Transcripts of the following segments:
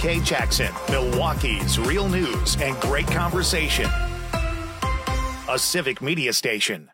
WK Jackson, Milwaukee's real news and great conversation. A Civic Media station.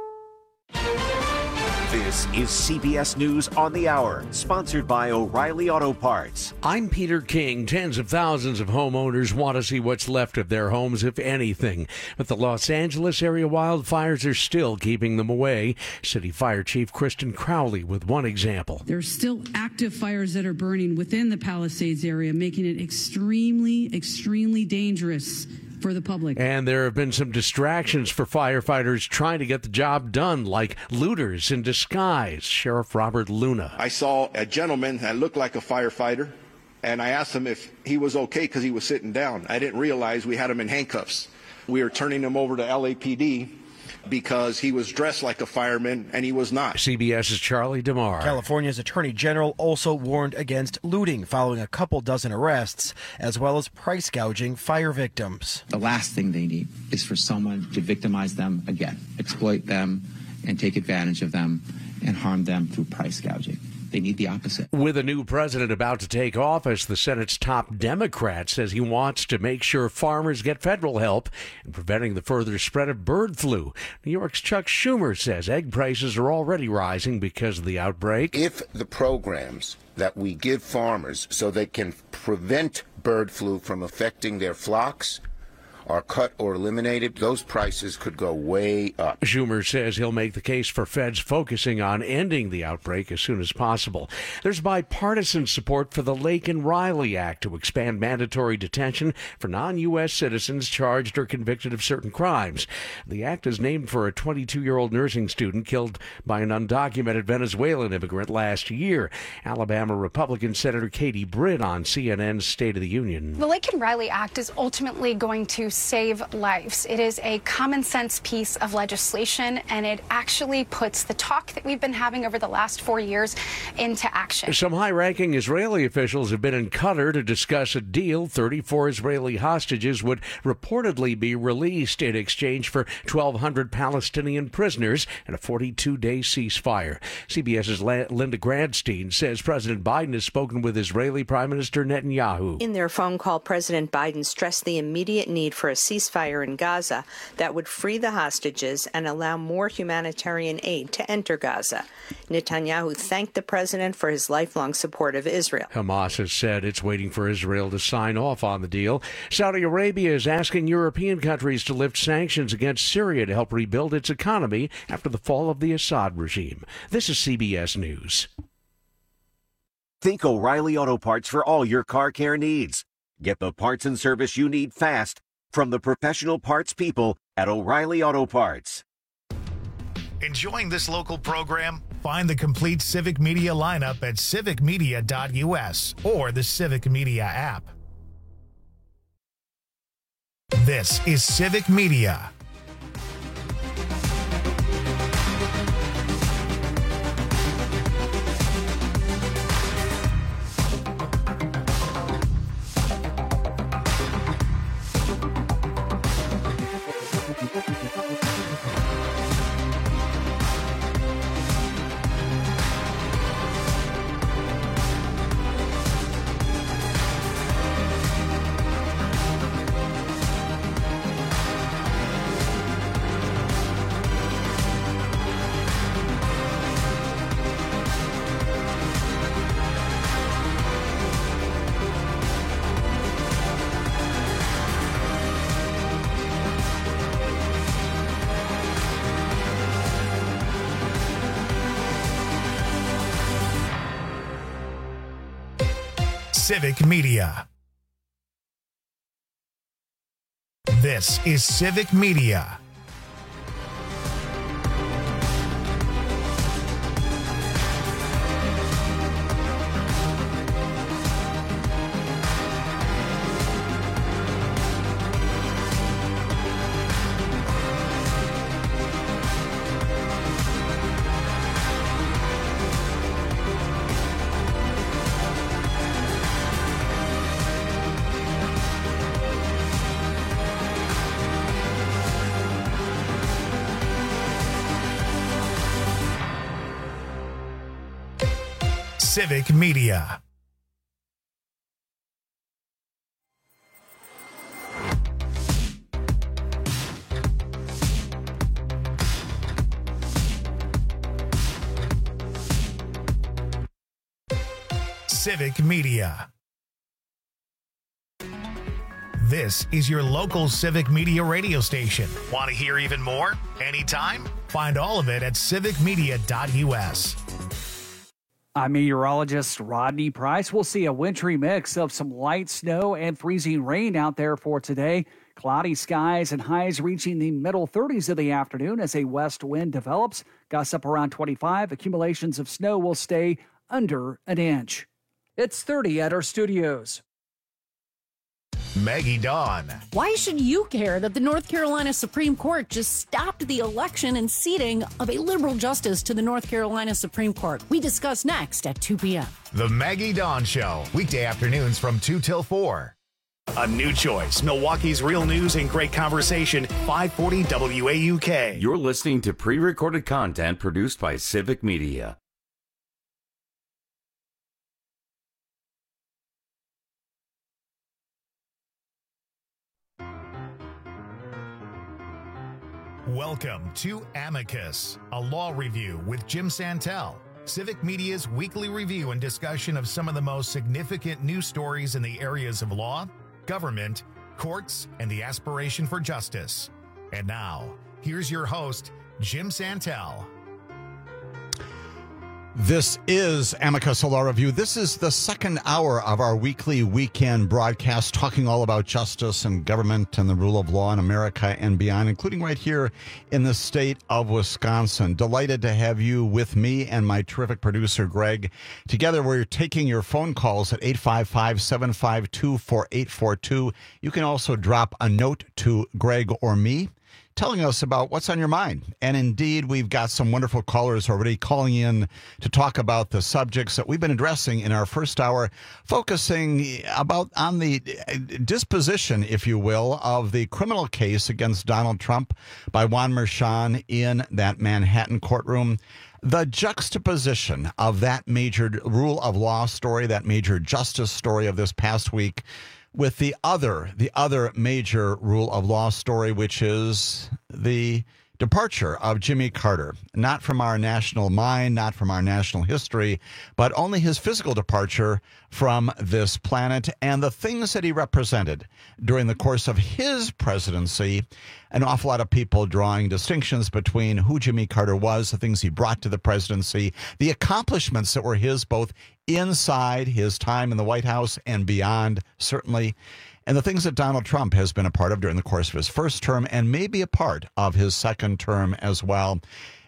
This is CBS News on the Hour, sponsored by O'Reilly Auto Parts. I'm Peter King. Tens of thousands of homeowners want to see what's left of their homes, if anything. But the Los Angeles area wildfires are still keeping them away. City Fire Chief Kristen Crowley with one example. There's still active fires that are burning within the Palisades area, making it extremely, extremely dangerous for the public. And there have been some distractions for firefighters trying to get the job done, like looters in disguise. Sheriff Robert Luna. I saw a gentleman that looked like a firefighter, and I asked him if he was okay because he was sitting down. I didn't realize we had him in handcuffs. We were turning him over to LAPD because he was dressed like a fireman, and he was not. CBS's Charlie DeMar. California's Attorney General also warned against looting following a couple dozen arrests, as well as price gouging fire victims. The last thing they need is for someone to victimize them again, exploit them, and take advantage of them and harm them through price gouging. They need the opposite. With a new president about to take office, the Senate's top Democrat says he wants to make sure farmers get federal help in preventing the further spread of bird flu. New York's Chuck Schumer says egg prices are already rising because of the outbreak. If the programs that we give farmers so they can prevent bird flu from affecting their flocks are cut or eliminated, those prices could go way up. Schumer says he'll make the case for feds focusing on ending the outbreak as soon as possible. There's bipartisan support for the Lake and Riley Act to expand mandatory detention for non-U.S. citizens charged or convicted of certain crimes. The act is named for a 22-year-old nursing student killed by an undocumented Venezuelan immigrant last year. Alabama Republican Senator Katie Britt on CNN's State of the Union. The Lake and Riley Act is ultimately going to save lives. It is a common sense piece of legislation, and it actually puts the talk that we've been having over the last 4 years into action. Some high-ranking Israeli officials have been in Qatar to discuss a deal. 34 Israeli hostages would reportedly be released in exchange for 1,200 Palestinian prisoners and a 42-day ceasefire. CBS's Linda Gradstein says President Biden has spoken with Israeli Prime Minister Netanyahu. In their phone call, President Biden stressed the immediate need for a ceasefire in Gaza that would free the hostages and allow more humanitarian aid to enter Gaza. Netanyahu thanked the president for his lifelong support of Israel. Hamas has said it's waiting for Israel to sign off on the deal. Saudi Arabia is asking European countries to lift sanctions against Syria to help rebuild its economy after the fall of the Assad regime. This is CBS News. Think O'Reilly Auto Parts for all your car care needs. Get the parts and service you need fast from the professional parts people at O'Reilly Auto Parts. Enjoying this local program? Find the complete Civic Media lineup at civicmedia.us or the Civic Media app. This is Civic Media. Civic Media. This is Civic Media. Civic Media. Civic Media. This is your local Civic Media radio station. Want to hear even more? Anytime? Find all of it at civicmedia.us. I'm meteorologist Rodney Price. We'll see a wintry mix of some light snow and freezing rain out there for today. Cloudy skies and highs reaching the middle 30s in the afternoon as a west wind develops. Gusts up around 25. Accumulations of snow will stay under an inch. It's 30 at our studios. Maggie Dawn. Why should you care that the North Carolina Supreme Court just stopped the election and seating of a liberal justice to the North Carolina Supreme Court? We discuss next at 2 p.m. The Maggie Dawn Show, weekday afternoons from 2 till 4. A new choice, Milwaukee's real news and great conversation, 540 WAUK. You're listening to pre-recorded content produced by Civic Media. Welcome to Amicus, a law review with Jim Santel. Civic Media's weekly review and discussion of some of the most significant news stories in the areas of law, government, courts, and the aspiration for justice. And now, here's your host, Jim Santel. This is Amicus Law Review. This is the second hour of our weekly weekend broadcast talking all about justice and government and the rule of law in America and beyond, including right here in the state of Wisconsin. Delighted to have you with me and my terrific producer, Greg. Together, we're taking your phone calls at 855-752-4842. You can also drop a note to Greg or me, telling us about what's on your mind. And indeed, we've got some wonderful callers already calling in to talk about the subjects that we've been addressing in our first hour, focusing on the disposition, if you will, of the criminal case against Donald Trump by Juan Merchan in that Manhattan courtroom. The juxtaposition of that major rule of law story, that major justice story of this past week, with the other major rule of law story, which is the departure of Jimmy Carter, not from our national mind, not from our national history, but only his physical departure from this planet and the things that he represented during the course of his presidency. An awful lot of people drawing distinctions between who Jimmy Carter was, the things he brought to the presidency, the accomplishments that were his both inside his time in the White House and beyond, certainly, and the things that Donald Trump has been a part of during the course of his first term and maybe a part of his second term as well.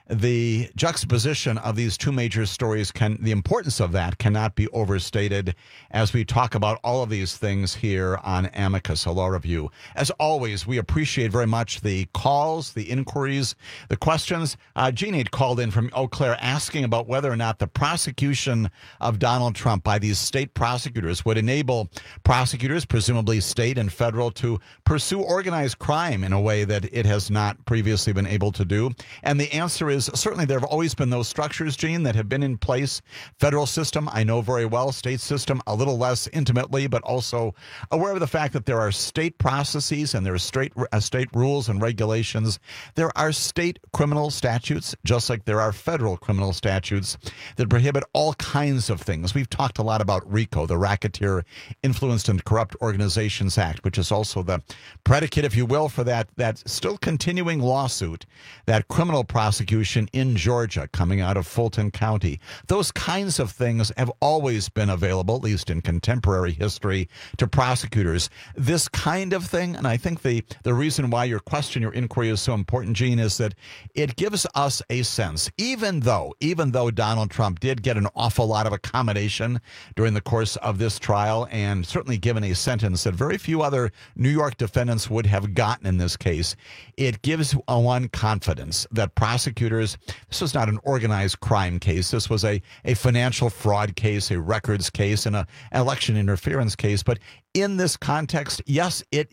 The juxtaposition of these two major stories, the importance of that cannot be overstated as we talk about all of these things here on Amicus, a law review. As always, we appreciate very much the calls, the inquiries, the questions. Jean had called in from Eau Claire asking about whether or not the prosecution of Donald Trump by these state prosecutors would enable prosecutors, presumably state and federal, to pursue organized crime in a way that it has not previously been able to do. And the answer is certainly there have always been those structures, Gene, that have been in place. Federal system, I know very well. State system, a little less intimately, but also aware of the fact that there are state processes and there are state rules and regulations. There are state criminal statutes, just like there are federal criminal statutes that prohibit all kinds of things. We've talked a lot about RICO, the Racketeer Influenced and Corrupt Organizations Act, which is also the predicate, if you will, for that still continuing lawsuit, that criminal prosecution in Georgia coming out of Fulton County. Those kinds of things have always been available, at least in contemporary history, to prosecutors. This kind of thing, and I think the reason why your inquiry is so important, Gene, is that it gives us a sense, even though Donald Trump did get an awful lot of accommodation during the course of this trial, and certainly given a sentence that very few other New York defendants would have gotten in this case, it gives one confidence that prosecutors, this was not an organized crime case. This was a financial fraud case, a records case, and an election interference case. But in this context, yes, it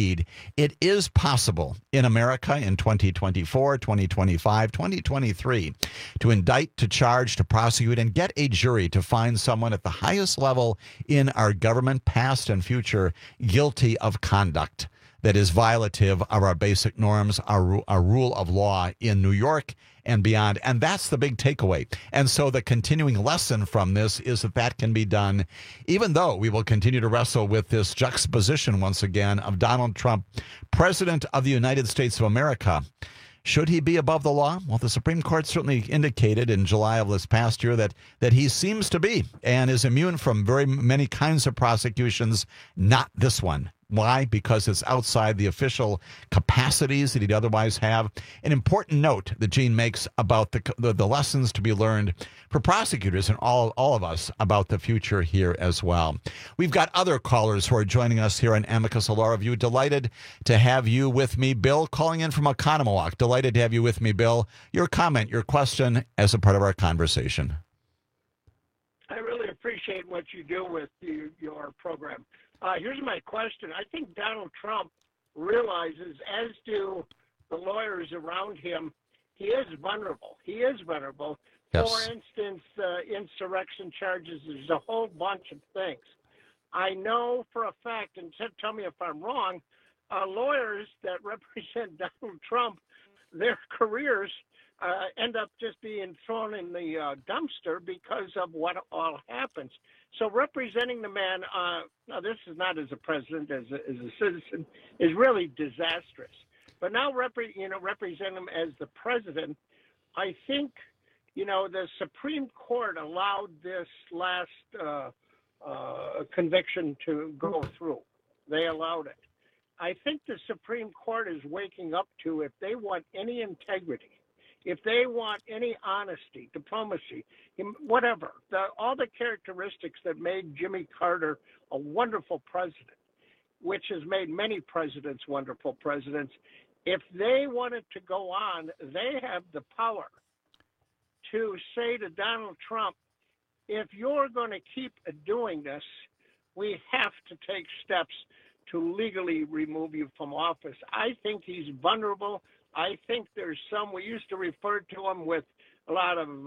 is possible in America in 2024, 2025, 2023 to indict, to charge, to prosecute, and get a jury to find someone at the highest level in our government, past and future, guilty of conduct that is violative of our basic norms, our rule of law in New York and beyond. And that's the big takeaway. And so the continuing lesson from this is that can be done, even though we will continue to wrestle with this juxtaposition once again of Donald Trump, President of the United States of America. Should he be above the law? Well, the Supreme Court certainly indicated in July of this past year that he seems to be and is immune from very many kinds of prosecutions, not this one. Why? Because it's outside the official capacities that he'd otherwise have. An important note that Gene makes about the lessons to be learned for prosecutors and all of us about the future here as well. We've got other callers who are joining us here on Amicus Law Review. Delighted to have you with me, Bill, calling in from Oconomowoc. Delighted to have you with me, Bill. Your comment, your question as a part of our conversation. I really appreciate what you do with your program. Here's my question. I think Donald Trump realizes, as do the lawyers around him, he is vulnerable. He is vulnerable. Yes. For instance, insurrection charges, there's a whole bunch of things. I know for a fact, and tell me if I'm wrong, lawyers that represent Donald Trump, their careers end up just being thrown in the dumpster because of what all happens. So representing the man, now this is not as a president, as a citizen, is really disastrous. But now represent him as the president, I think, the Supreme Court allowed this last conviction to go through. They allowed it. I think the Supreme Court is waking up to, if they want any integrity, if they want any honesty, diplomacy, whatever, all the characteristics that made Jimmy Carter a wonderful president, which has made many presidents wonderful presidents, if they wanted to go on, they have the power to say to Donald Trump, if you're going to keep doing this, we have to take steps to legally remove you from office. I think he's vulnerable. I think there's some, we used to refer to him with a lot of,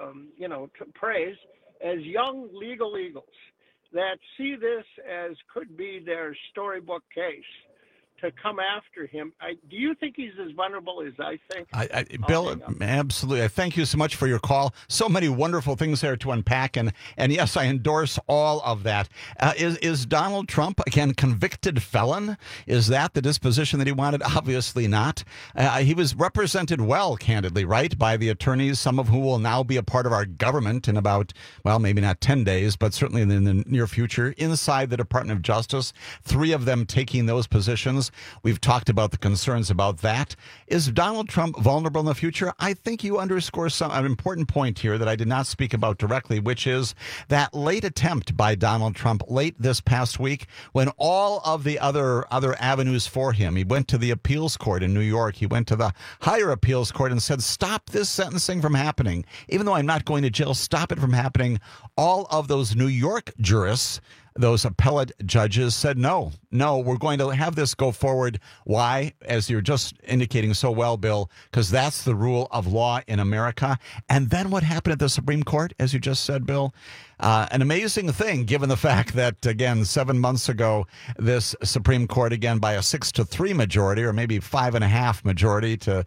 praise, as young legal eagles that see this as could be their storybook case to come after him. Do you think he's as vulnerable as I think? Bill, absolutely. I thank you so much for your call. So many wonderful things there to unpack, and yes, I endorse all of that. Is Donald Trump, again, convicted felon? Is that the disposition that he wanted? Obviously not. He was represented well, candidly, right, by the attorneys, some of who will now be a part of our government in about, well, maybe not 10 days, but certainly in the near future, inside the Department of Justice, 3 of them taking those positions. We've talked about the concerns about that. Is Donald Trump vulnerable in the future? I think you underscore an important point here that I did not speak about directly, which is that late attempt by Donald Trump late this past week when all of the other avenues for him, he went to the appeals court in New York, he went to the higher appeals court and said, stop this sentencing from happening. Even though I'm not going to jail, stop it from happening. All of those New York jurists, those appellate judges said, no, we're going to have this go forward. Why? As you're just indicating so well, Bill, because that's the rule of law in America. And then what happened at the Supreme Court, as you just said, Bill? An amazing thing, given the fact that, again, 7 months ago, this Supreme Court, again, by a 6-3 majority, or maybe 5.5 majority to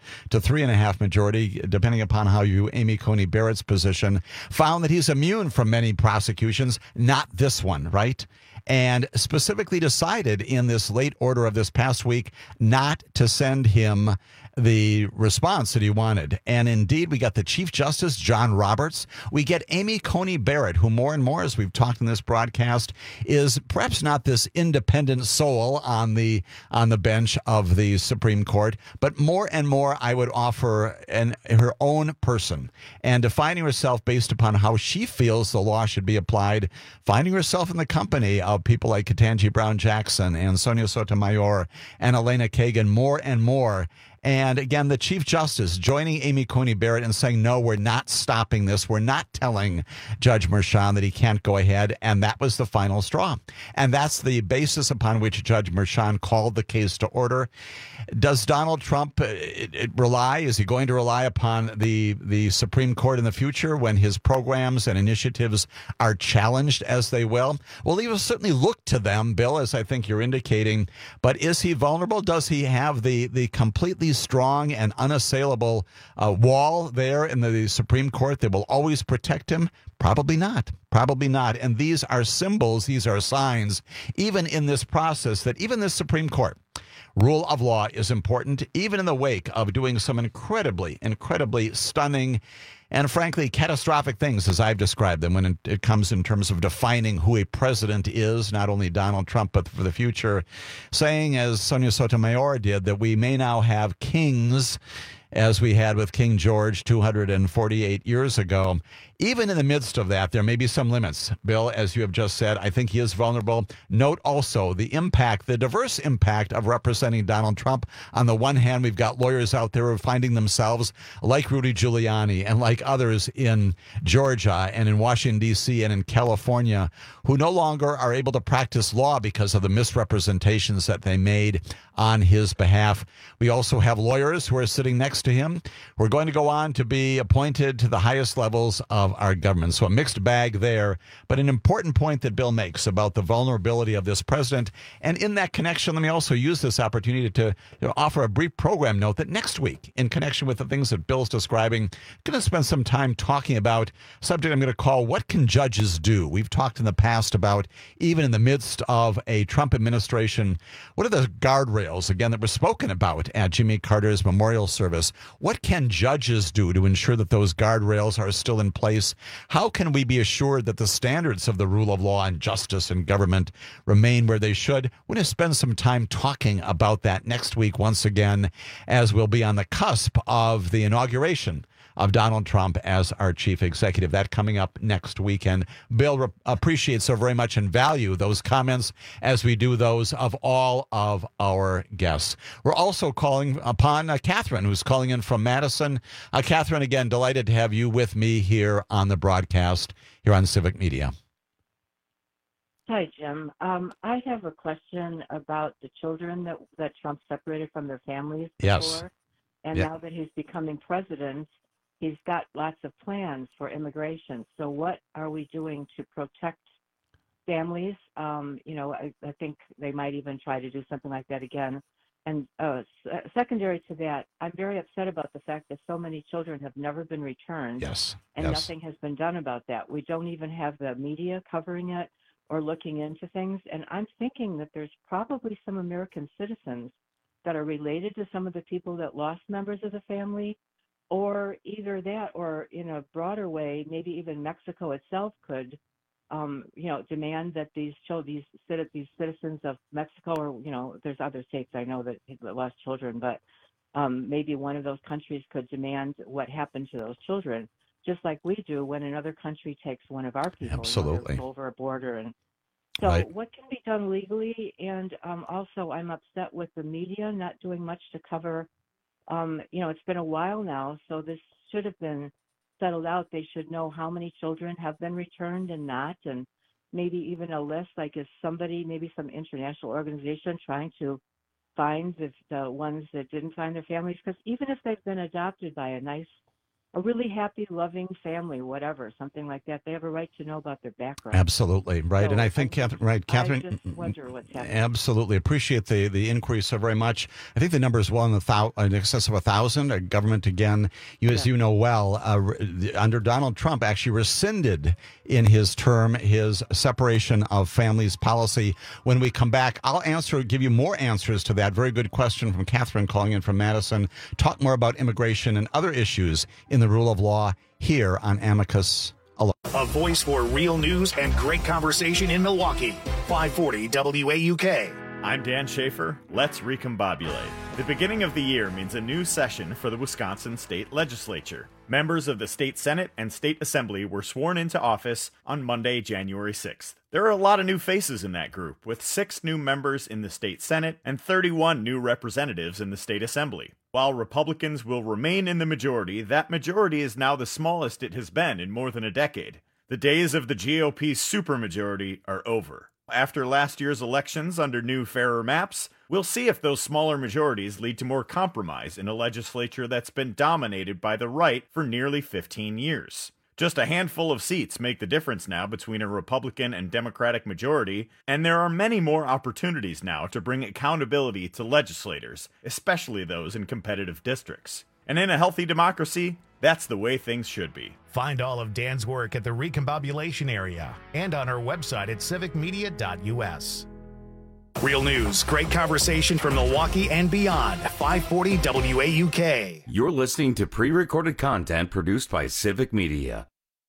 3.5 majority, depending upon how you Amy Coney Barrett's position, found that he's immune from many prosecutions, not this one, right? And specifically decided in this late order of this past week not to send him the response that he wanted. And indeed, we got the Chief Justice, John Roberts. We get Amy Coney Barrett, who more and more, as we've talked in this broadcast, is perhaps not this independent soul on the bench of the Supreme Court, but more and more, I would offer her own person, and defining herself based upon how she feels the law should be applied, finding herself in the company of people like Ketanji Brown Jackson and Sonia Sotomayor and Elena Kagan more and more. And again, the Chief Justice joining Amy Coney Barrett and saying, no, we're not stopping this. We're not telling Judge Merchan that he can't go ahead. And that was the final straw. And that's the basis upon which Judge Merchan called the case to order. Does Donald Trump rely? Is he going to rely upon the Supreme Court in the future when his programs and initiatives are challenged as they will? Well, he will certainly look to them, Bill, as I think you're indicating. But is he vulnerable? Does he have the completely strong and unassailable wall there in the Supreme Court that will always protect him? Probably not. Probably not. And these are symbols, these are signs, even in this process, that even this Supreme Court, rule of law is important, even in the wake of doing some incredibly, incredibly stunning and frankly catastrophic things, as I've described them, when it comes in terms of defining who a president is, not only Donald Trump, but for the future, saying, as Sonia Sotomayor did, that we may now have kings as we had with King George 248 years ago. Even in the midst of that, there may be some limits. Bill, as you have just said, I think he is vulnerable. Note also the impact, the diverse impact of representing Donald Trump. On the one hand, we've got lawyers out there who are finding themselves like Rudy Giuliani and like others in Georgia and in Washington, D.C. and in California who no longer are able to practice law because of the misrepresentations that they made on his behalf. We also have lawyers who are sitting next to him who are going to go on to be appointed to the highest levels of our government. So a mixed bag there, but an important point that Bill makes about the vulnerability of this president. And in that connection, let me also use this opportunity to offer a brief program note that next week, in connection with the things that Bill's describing, I'm going to spend some time talking about a subject I'm going to call What Can Judges Do? We've talked in the past about, even in the midst of a Trump administration, what are the guardrails, again, that were spoken about at Jimmy Carter's memorial service? What can judges do to ensure that those guardrails are still in place? How can we be assured that the standards of the rule of law and justice and government remain where they should? We're going to spend some time talking about that next week once again, as we'll be on the cusp of the inauguration of Donald Trump as our chief executive. That coming up next weekend. Bill appreciates so very much and value those comments, as we do those of all of our guests. We're also calling upon Catherine, who's calling in from Madison. Catherine, again, delighted to have you with me here on the broadcast here on Civic Media. Hi, Jim. I have a question about the children that Trump separated from their families before. And now that he's becoming president, he's got lots of plans for immigration. So what are we doing to protect families? I think they might even try to do something like that again. And secondary to that, I'm very upset about the fact that so many children have never been returned. Nothing has been done about that. We don't even have the media covering it or looking into things. And I'm thinking that there's probably some American citizens that are related to some of the people that lost members of the family, or either that, or in a broader way, maybe even Mexico itself could, demand that these citizens of Mexico, or there's other states I know that lost children, but maybe one of those countries could demand what happened to those children, just like we do when another country takes one of our people. Absolutely. Over a border. And so what can be done legally? And also, I'm upset with the media not doing much to cover. It's been a while now, so this should have been settled out. They should know how many children have been returned and not, and maybe even a list, like is somebody, maybe some international organization trying to find the ones that didn't find their families, because even if they've been adopted by a really happy, loving family, whatever, something like that, they have a right to know about their background. Absolutely, right. So, and I think, Catherine, I just wonder what's happening. Absolutely. Appreciate the inquiry so very much. I think the number is well in excess of 1,000. Government, again, as you know well, under Donald Trump, actually rescinded in his term his separation of families policy. When we come back, I'll give you more answers to that. Very good question from Catherine calling in from Madison. Talk more about immigration and other issues in the rule of law here on Amicus. A voice for real news and great conversation in Milwaukee. 540 WAUK. I'm Dan Schaefer. Let's recombobulate. The beginning of the year means a new session for the Wisconsin State Legislature. Members of the State Senate and State Assembly were sworn into office on Monday, January 6th. There are a lot of new faces in that group, with 6 new members in the State Senate and 31 new representatives in the State Assembly. While Republicans will remain in the majority, that majority is now the smallest it has been in more than a decade. The days of the GOP supermajority are over. After last year's elections under new, fairer maps, we'll see if those smaller majorities lead to more compromise in a legislature that's been dominated by the right for nearly 15 years. Just a handful of seats make the difference now between a Republican and Democratic majority, and there are many more opportunities now to bring accountability to legislators, especially those in competitive districts. And in a healthy democracy, that's the way things should be. Find all of Dan's work at the Recombobulation Area and on our website at civicmedia.us. Real news, great conversation from Milwaukee and beyond. 540 WAUK. You're listening to pre-recorded content produced by Civic Media.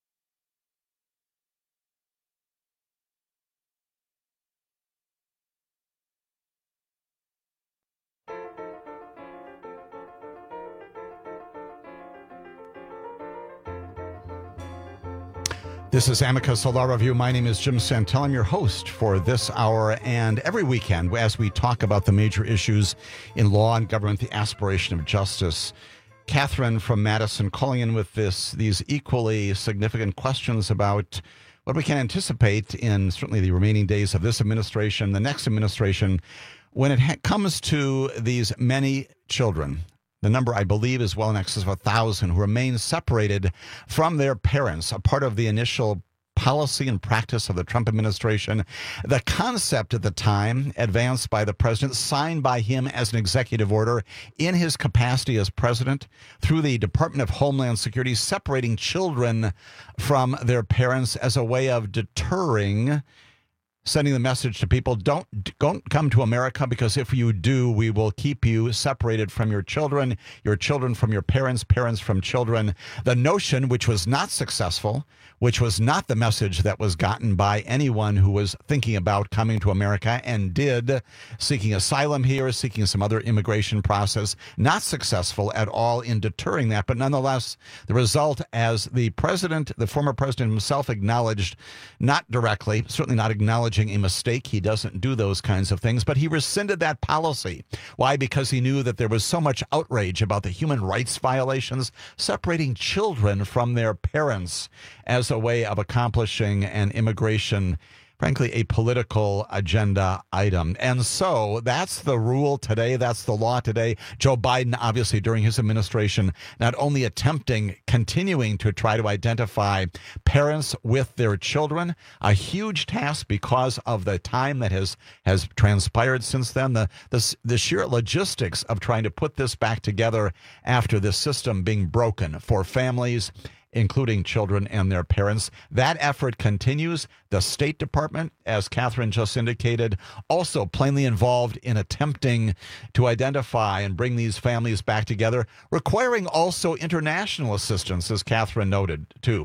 This is Amicus, a law review. My name is Jim Santel. I'm your host for this hour and every weekend as we talk about the major issues in law and government, the aspiration of justice. Catherine from Madison calling in with these equally significant questions about what we can anticipate in certainly the remaining days of this administration, the next administration, when it comes to these many children. The number, I believe, is well in excess of 1,000 who remain separated from their parents, a part of the initial policy and practice of the Trump administration. The concept at the time advanced by the president, signed by him as an executive order in his capacity as president through the Department of Homeland Security, separating children from their parents as a way of deterring, sending the message to people, don't come to America, because if you do, we will keep you separated from your children from your parents, parents from children. The notion, which was not successful, which was not the message that was gotten by anyone who was thinking about coming to America and seeking asylum here, seeking some other immigration process, not successful at all in deterring that. But nonetheless, the result, as the former president himself acknowledged, not directly, certainly not acknowledging a mistake. He doesn't do those kinds of things, but he rescinded that policy. Why? Because he knew that there was so much outrage about the human rights violations, separating children from their parents as a way of accomplishing an immigration, frankly, a political agenda item. And so that's the rule today. That's the law today. Joe Biden, obviously, during his administration, not only continuing to try to identify parents with their children, a huge task because of the time that has transpired since then, the sheer logistics of trying to put this back together after this system being broken for families, including children and their parents. That effort continues. The State Department, as Catherine just indicated, also plainly involved in attempting to identify and bring these families back together, requiring also international assistance, as Catherine noted, too.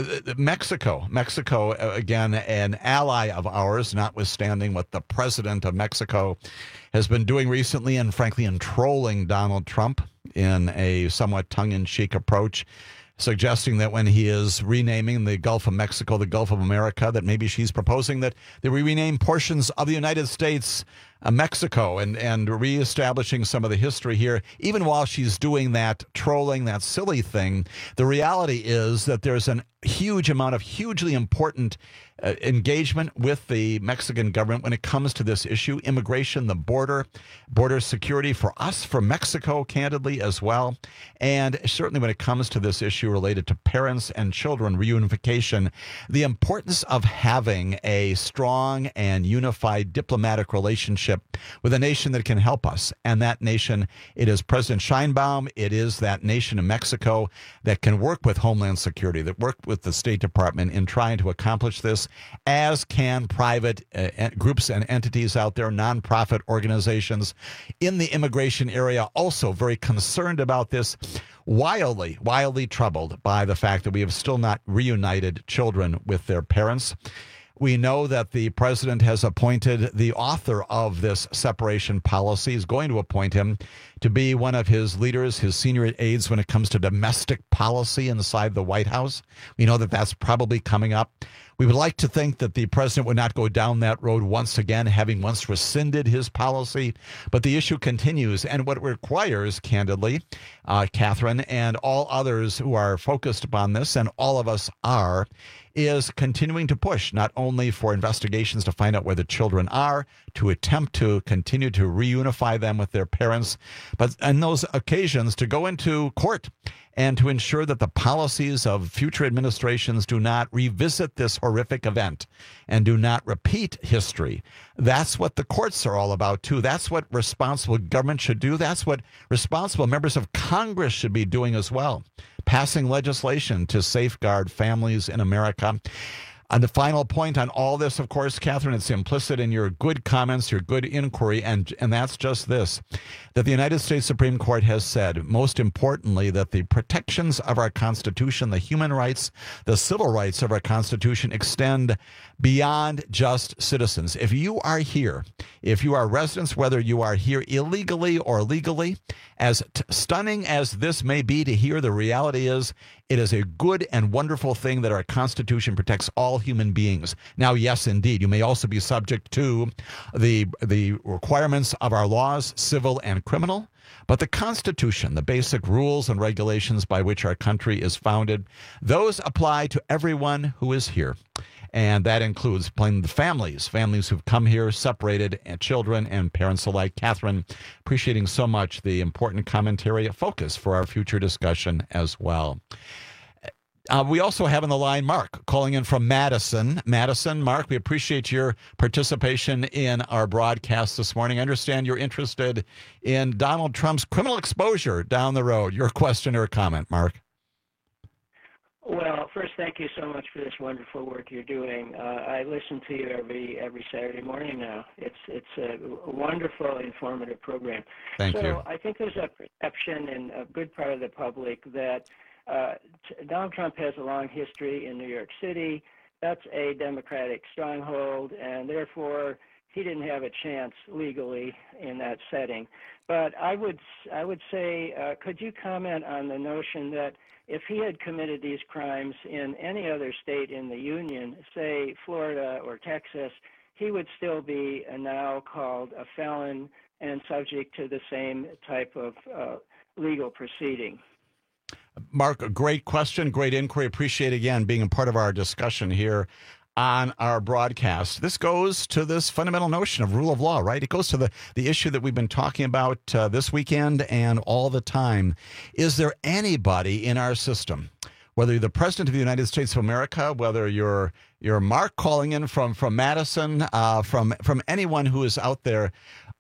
Mexico, again, an ally of ours, notwithstanding what the president of Mexico has been doing recently and, frankly, in trolling Donald Trump in a somewhat tongue-in-cheek approach, suggesting that when he is renaming the Gulf of Mexico the Gulf of America, that maybe she's proposing that we rename portions of the United States Mexico and reestablishing some of the history here. Even while she's doing that, trolling, that silly thing, the reality is that there's a huge amount of hugely important engagement with the Mexican government when it comes to this issue, immigration, the border security for us, for Mexico, candidly, as well. And certainly when it comes to this issue related to parents and children reunification, the importance of having a strong and unified diplomatic relationship with a nation that can help us. And that nation, it is President Sheinbaum, it is that nation in Mexico that can work with Homeland Security, that work with the State Department in trying to accomplish this, as can private groups and entities out there, nonprofit organizations in the immigration area, also very concerned about this, wildly troubled by the fact that we have still not reunited children with their parents. We know that the president has appointed the author of this separation policy, is going to appoint him to be one of his leaders, his senior aides when it comes to domestic policy inside the White House. We know that that's probably coming up. We would like to think that the president would not go down that road once again, having once rescinded his policy. But the issue continues. And what it requires, candidly, Catherine, and all others who are focused upon this, and all of us are, is continuing to push not only for investigations to find out where the children are, to attempt to continue to reunify them with their parents, but on those occasions to go into court and to ensure that the policies of future administrations do not revisit this horrific event and do not repeat history. That's what the courts are all about, too. That's what responsible government should do. That's what responsible members of Congress should be doing as well, passing legislation to safeguard families in America. And the final point on all this, of course, Catherine, it's implicit in your good comments, your good inquiry, and that's just this, that the United States Supreme Court has said, most importantly, that the protections of our Constitution, the human rights, the civil rights of our Constitution extend beyond just citizens. If you are here, if you are residents, whether you are here illegally or legally, as stunning as this may be to hear, the reality is it is a good and wonderful thing that our Constitution protects all human beings. Now, yes, indeed, you may also be subject to the requirements of our laws, civil and criminal, but the Constitution, the basic rules and regulations by which our country is founded, those apply to everyone who is here. And that includes the families who've come here separated, and children and parents alike. Catherine, appreciating so much the important commentary, a focus for our future discussion as well. We also have on the line Mark calling in from Madison. Madison, Mark, we appreciate your participation in our broadcast this morning. I understand you're interested in Donald Trump's criminal exposure down the road. Your question or comment, Mark? Well, first, thank you so much for this wonderful work you're doing. I listen to you every Saturday morning now. It's a wonderful, informative program. Thank you. So I think there's a perception in a good part of the public that Donald Trump has a long history in New York City. That's a Democratic stronghold, and therefore he didn't have a chance legally in that setting. But I would say, could you comment on the notion that if he had committed these crimes in any other state in the Union, say Florida or Texas, he would still be now called a felon and subject to the same type of legal proceeding? Mark, a great question, great inquiry. Appreciate, again, being a part of our discussion here on our broadcast. This goes to this fundamental notion of rule of law, right? It goes to the issue that we've been talking about this weekend and all the time. Is there anybody in our system, whether you're the President of the United States of America, whether you're Mark calling in from Madison, from anyone who is out there,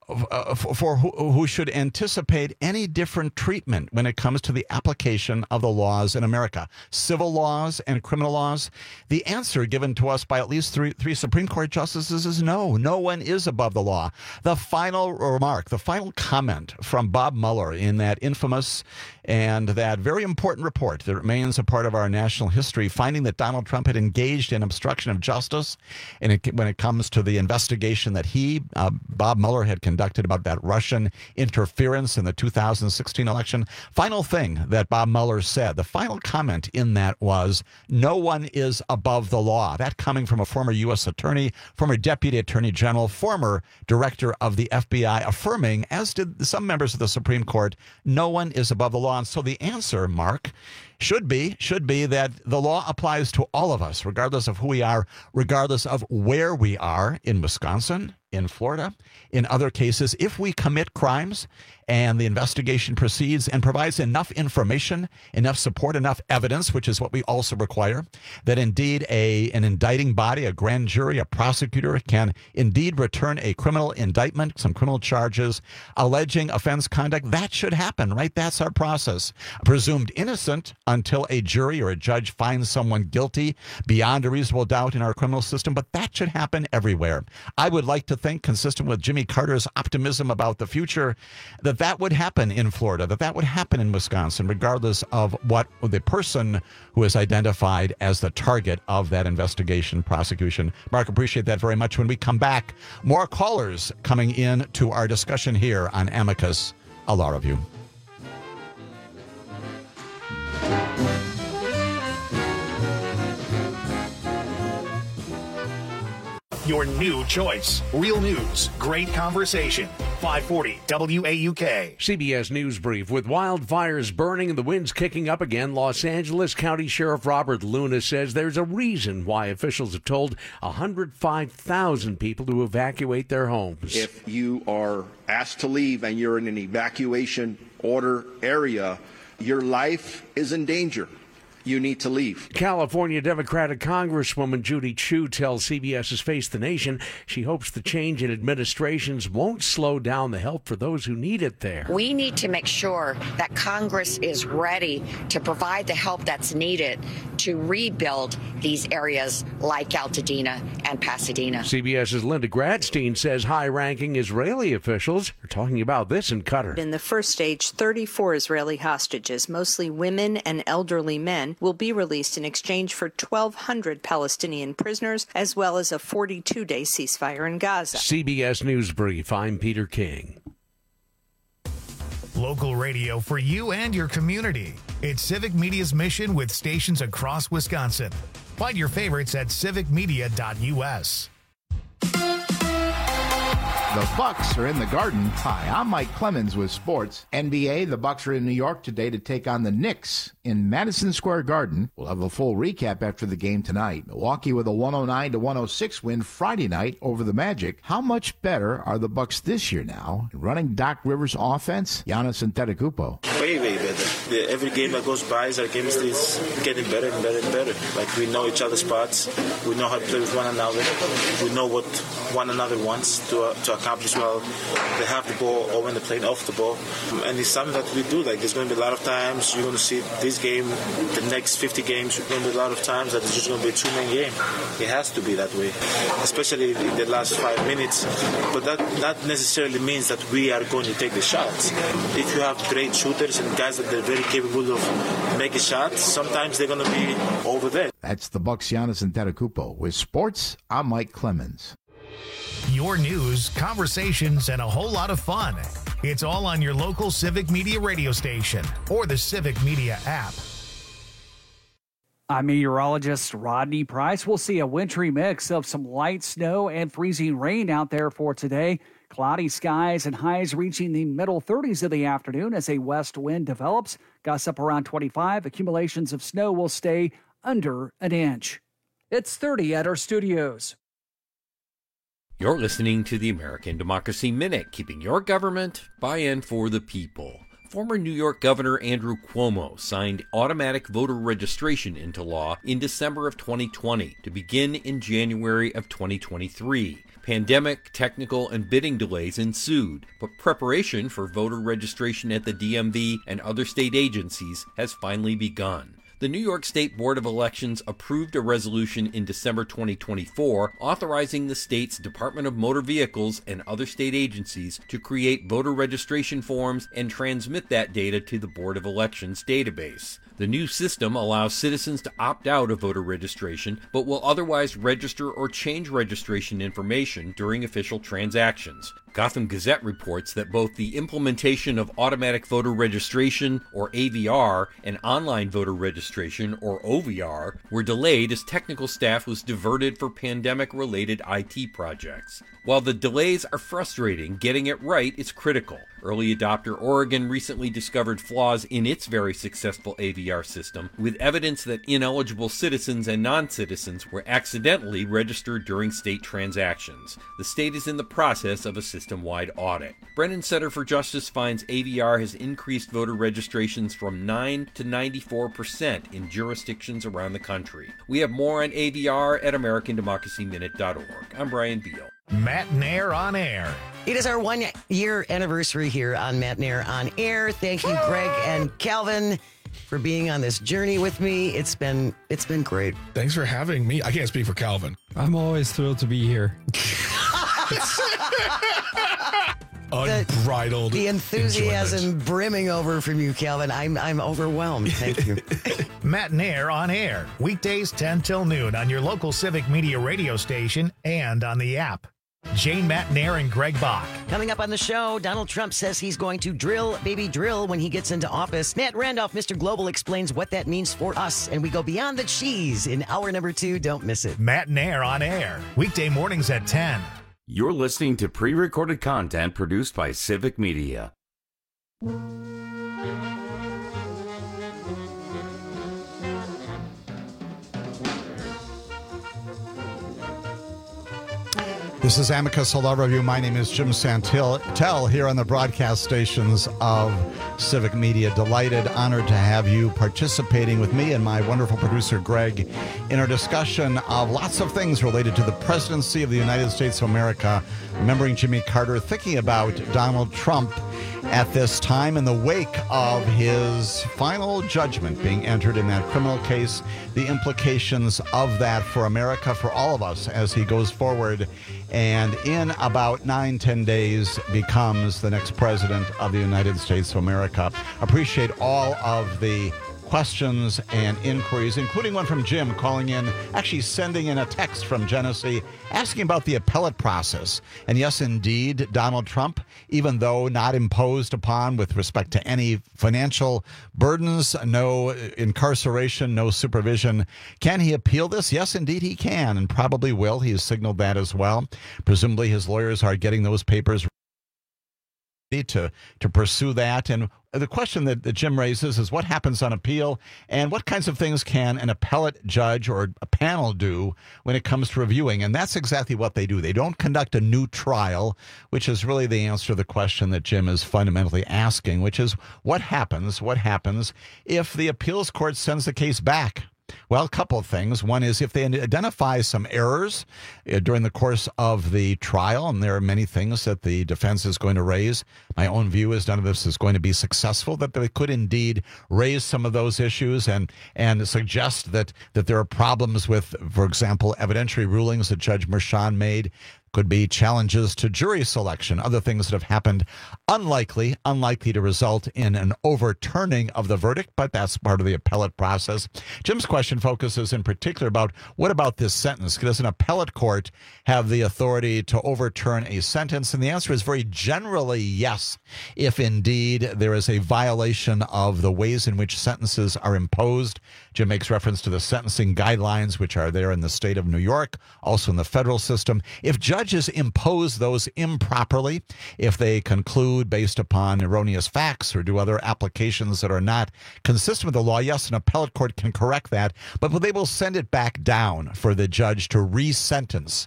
for who should anticipate any different treatment when it comes to the application of the laws in America, civil laws and criminal laws? The answer given to us by at least three Supreme Court justices is no. No one is above the law. The final remark, the final comment from Bob Mueller in that infamous and that very important report that remains a part of our national history, finding that Donald Trump had engaged in obstruction of justice when it comes to the investigation that Bob Mueller, had conducted about that Russian interference in the 2016 election. Final thing that Bob Mueller said, the final comment in that was, no one is above the law. That coming from a former U.S. attorney, former deputy attorney general, former director of the FBI, affirming, as did some members of the Supreme Court, no one is above the law. And so the answer, Mark, should be that the law applies to all of us, regardless of who we are, regardless of where we are in Wisconsin, in Florida, in other cases. If we commit crimes and the investigation proceeds and provides enough information, enough support, enough evidence, which is what we also require, that indeed an indicting body, a grand jury, a prosecutor can indeed return a criminal indictment, some criminal charges alleging offense conduct, that should happen, right? That's our process. Presumed innocent until a jury or a judge finds someone guilty beyond a reasonable doubt in our criminal system, but that should happen everywhere. I would like to think, consistent with Jimmy Carter's optimism about the future, that would happen in Florida, that would happen in Wisconsin, regardless of what the person who is identified as the target of that investigation, prosecution. Mark, appreciate that very much. When we come back, more callers coming in to our discussion here on Amicus, a Law Review. your new choice. Real news, great conversation. 540 WAUK. CBS News Brief. With wildfires burning and the winds kicking up again, Los Angeles County Sheriff Robert Luna says there's a reason why officials have told 105,000 people to evacuate their homes. If you are asked to leave and you're in an evacuation order area, your life is in danger. You need to leave. California Democratic Congresswoman Judy Chu tells CBS's Face the Nation she hopes the change in administrations won't slow down the help for those who need it there. We need to make sure that Congress is ready to provide the help that's needed to rebuild these areas like Altadena and Pasadena. CBS's Linda Gradstein says high-ranking Israeli officials are talking about this in Qatar. In the first stage, 34 Israeli hostages, mostly women and elderly men, will be released in exchange for 1,200 Palestinian prisoners, as well as a 42-day ceasefire in Gaza. CBS News Brief. I'm Peter King. Local radio for you and your community. It's Civic Media's mission with stations across Wisconsin. Find your favorites at civicmedia.us. The Bucks are in the Garden. Hi, I'm Mike Clemens with sports. NBA, the Bucks are in New York today to take on the Knicks in Madison Square Garden. We'll have a full recap after the game tonight. Milwaukee with a 109-106 win Friday night over the Magic. How much better are the Bucks this year now? Running Doc Rivers' offense, Giannis Antetokounmpo. Way better. Every game that goes by, our chemistry is getting better and better and better. Like, we know each other's spots. We know how to play with one another. We know what one another wants to accomplish while they have the ball or when they're playing off the ball. And it's something that we do. Like, there's going to be a lot of times you're going to see this game, the next 50 games, there's going to be a lot of times that it's just going to be a two-man game. It has to be that way, especially in the last 5 minutes. But that not necessarily means that we are going to take the shots. If you have great shooters and guys that are very capable of making shots, sometimes they're going to be over there. That's the Bucks' Giannis Antetokounmpo. With sports, I'm Mike Clemens. Your news, conversations, and a whole lot of fun. It's all on your local Civic Media radio station or the Civic Media app. I'm meteorologist Rodney Price. We'll see a wintry mix of some light snow and freezing rain out there for today. Cloudy skies and highs reaching the middle 30s of the afternoon as a west wind develops. Gusts up around 25. Accumulations of snow will stay under an inch. It's 30 at our studios. You're listening to the American Democracy Minute, keeping your government by and for the people. Former New York Governor Andrew Cuomo signed automatic voter registration into law in December of 2020 to begin in January of 2023. Pandemic, technical, and bidding delays ensued, but preparation for voter registration at the DMV and other state agencies has finally begun. The New York State Board of Elections approved a resolution in December 2024 authorizing the state's Department of Motor Vehicles and other state agencies to create voter registration forms and transmit that data to the Board of Elections database. The new system allows citizens to opt out of voter registration, but will otherwise register or change registration information during official transactions. Gotham Gazette reports that both the implementation of automatic voter registration, or AVR, and online voter registration, or OVR, were delayed as technical staff was diverted for pandemic-related IT projects. While the delays are frustrating, getting it right is critical. Early adopter Oregon recently discovered flaws in its very successful AVR system, with evidence that ineligible citizens and non-citizens were accidentally registered during state transactions. The state is in the process of a system-wide audit. Brennan Center for Justice finds AVR has increased voter registrations from 9 to 94% in jurisdictions around the country. We have more on AVR at AmericanDemocracyMinute.org. I'm Brian Beal. Matt Nair on Air. It is our 1 year anniversary here on Matt Nair on Air. Thank you, Greg and Calvin, for being on this journey with me. It's been great. Thanks for having me. I can't speak for Calvin. I'm always thrilled to be here. Unbridled. The enthusiasm enjoyment. brimming over from you, Calvin. I'm overwhelmed. Thank you. Matt Nair on Air. Weekdays 10 till noon on your local Civic Media radio station and on the app. Jane, Matt Nair, and Greg Bach. Coming up on the show, Donald Trump says he's going to drill, baby drill, when he gets into office. Matt Randolph, Mr. Global, explains what that means for us, and we go beyond the cheese in hour number 2. Don't miss it. Matt and Air on air, weekday mornings at 10. You're listening to pre-recorded content produced by Civic Media. This is Amicus Law Review. My name is Jim Santel here on the broadcast stations of Civic Media. Delighted, honored to have you participating with me and my wonderful producer, Greg, in our discussion of lots of things related to the presidency of the United States of America, remembering Jimmy Carter, thinking about Donald Trump at this time in the wake of his final judgment being entered in that criminal case, the implications of that for America, for all of us as he goes forward and in about 9-10 days becomes the next president of the United States of America. Appreciate all of the questions and inquiries, including one from Jim calling in, actually sending in a text from Genesee asking about the appellate process. And yes, indeed, Donald Trump, even though not imposed upon with respect to any financial burdens, no incarceration, no supervision, can he appeal this? Yes, indeed, he can and probably will. He has signaled that as well. Presumably his lawyers are getting those papers to pursue that. And the question that Jim raises is what happens on appeal and what kinds of things can an appellate judge or a panel do when it comes to reviewing. And that's exactly what they do. They don't conduct a new trial, which is really the answer to the question that Jim is fundamentally asking, which is what happens if the appeals court sends the case back? Well, a couple of things. One is if they identify some errors during the course of the trial, and there are many things that the defense is going to raise. My own view is none of this is going to be successful, that they could indeed raise some of those issues and suggest that there are problems with, for example, evidentiary rulings that Judge Merchan made. Could be challenges to jury selection, other things that have happened, unlikely to result in an overturning of the verdict, but that's part of the appellate process. Jim's question focuses in particular about what about this sentence? Does an appellate court have the authority to overturn a sentence? And the answer is very generally yes, if indeed there is a violation of the ways in which sentences are imposed. Jim makes reference to the sentencing guidelines, which are there in the state of New York, also in the federal system. If judges impose those improperly, if they conclude based upon erroneous facts or do other applications that are not consistent with the law, yes, an appellate court can correct that, but they will send it back down for the judge to resentence.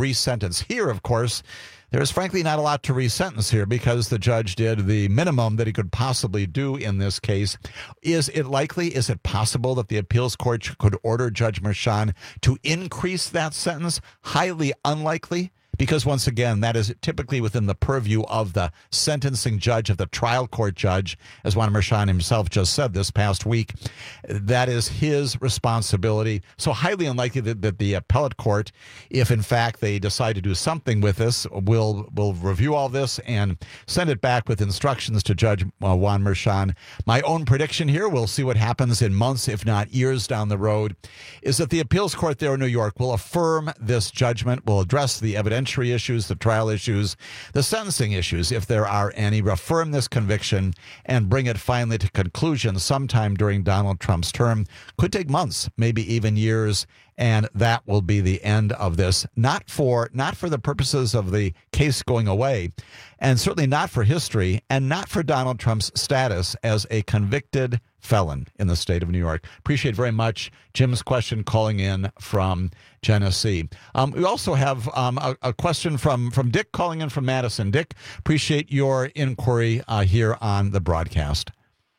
Here, of course, there's frankly not a lot to resentence here because the judge did the minimum that he could possibly do in this case. Is it possible that the appeals court could order Judge Merchan to increase that sentence? Highly unlikely. Because once again, that is typically within the purview of the sentencing judge, of the trial court judge, as Juan Merchan himself just said this past week. That is his responsibility. So highly unlikely that the appellate court, if in fact they decide to do something with this, will review all this and send it back with instructions to Judge Juan Merchan. My own prediction here, we'll see what happens in months, if not years down the road, is that the appeals court there in New York will affirm this judgment, will address the evidentiary issues, the trial issues, the sentencing issues, if there are any, affirm this conviction and bring it finally to conclusion sometime during Donald Trump's term. Could take months, maybe even years, and that will be the end of this. Not for the purposes of the case going away, and certainly not for history, and not for Donald Trump's status as a convicted felon in the state of New York. Appreciate very much Jim's question calling in from Genesee. We also have a question from Dick calling in from Madison. Dick, appreciate your inquiry here on the broadcast.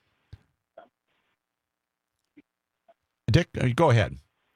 Dick, go ahead.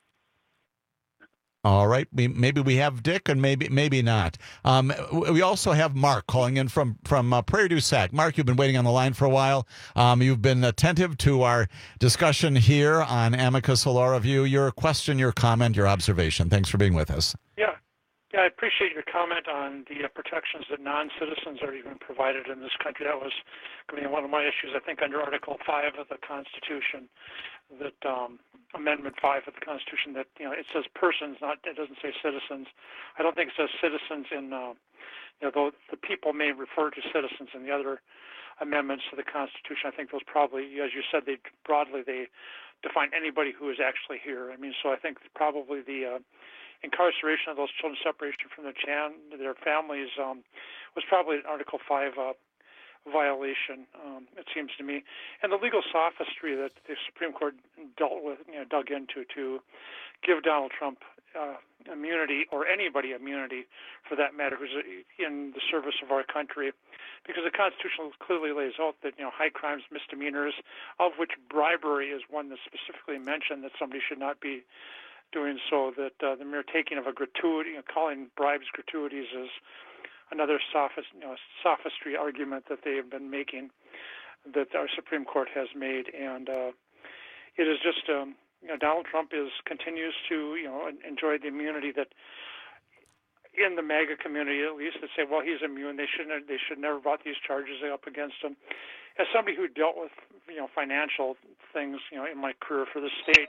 All right. Maybe we have Dick and maybe not. We also have Mark calling in from Prairie du Sac. Mark, you've been waiting on the line for a while. You've been attentive to our discussion here on Amicus Law Review. Your question, your comment, your observation. Thanks for being with us. Yeah, I appreciate your comment on the protections that non-citizens are even provided in this country. That was one of my issues, I think, under Article 5 of the Constitution, that Amendment 5 of the Constitution that it says persons, it doesn't say citizens. I don't think it says citizens in though the people may refer to citizens in the other amendments to the Constitution. I think those probably, as you said, they define anybody who is actually here. I mean, so I think probably the incarceration of those children, separation from their families, was probably an Article 5 violation, it seems to me. And the legal sophistry that the Supreme Court dug into to give Donald Trump immunity, or anybody immunity for that matter, who's in the service of our country, because the Constitution clearly lays out that high crimes, misdemeanors, of which bribery is one that's specifically mentioned, that somebody should not be doing so, that the mere taking of a gratuity, calling bribes gratuities, is another sophistry argument that they have been making, that our Supreme Court has made. And it is just Donald Trump continues to enjoy the immunity that, in the MAGA community at least, that say, well, he's immune, they should never brought these charges up against him. As somebody who dealt with financial things in my career for the state,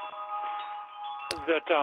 that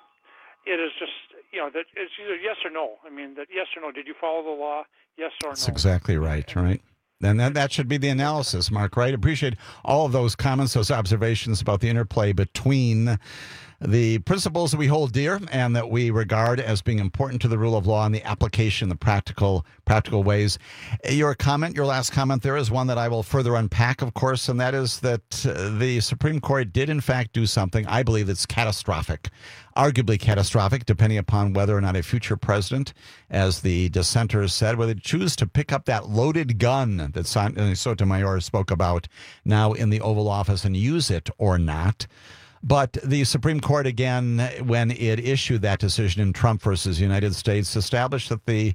it is just that it's either yes or no. I mean, that yes or no. Did you follow the law? Yes or no? That's exactly right. Right. And that should be the analysis, Mark, right? Appreciate all of those comments, those observations about the interplay between the principles that we hold dear and that we regard as being important to the rule of law and the application, the practical ways. Your last comment there is one that I will further unpack, of course, and that is that the Supreme Court did, in fact, do something, I believe, that's catastrophic, arguably catastrophic, depending upon whether or not a future president, as the dissenters said, whether they choose to pick up that loaded gun that Sotomayor spoke about now in the Oval Office and use it or not. But the Supreme Court, again, when it issued that decision in Trump versus United States, established that